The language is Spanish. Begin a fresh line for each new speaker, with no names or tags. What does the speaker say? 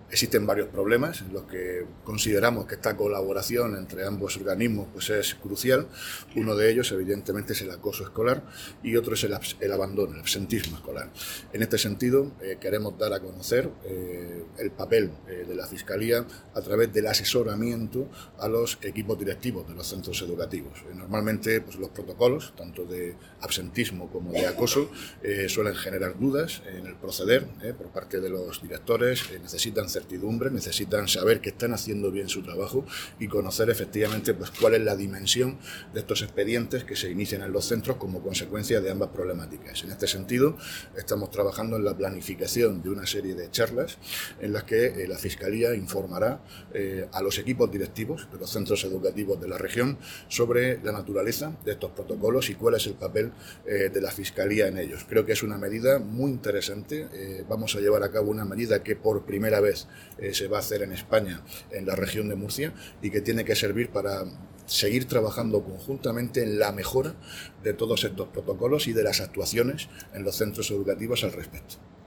Existen varios problemas en los que consideramos que esta colaboración entre ambos organismos pues es crucial. Uno de ellos, evidentemente, es el acoso escolar y otro es el abandono, el absentismo escolar. En este sentido, queremos dar a conocer el papel de la Fiscalía a través del asesoramiento a los equipos directivos de los centros educativos. Normalmente, pues, los protocolos, tanto de absentismo como de acoso, suelen generar dudas en el proceder por parte de los directores. Necesitan certidumbre, necesitan saber que están haciendo bien su trabajo y conocer efectivamente pues cuál es la dimensión de estos expedientes que se inician en los centros como consecuencia de ambas problemáticas. En este sentido, estamos trabajando en la planificación de una serie de charlas en las que la Fiscalía informará a los equipos directivos de los centros educativos de la región sobre la naturaleza de estos protocolos y cuál es el papel de la Fiscalía en ellos. Creo que es una medida muy interesante. Vamos a llevar a cabo una medida que por primera vez se va a hacer en España, en la región de Murcia, y que tiene que servir para seguir trabajando conjuntamente en la mejora de todos estos protocolos y de las actuaciones en los centros educativos al respecto.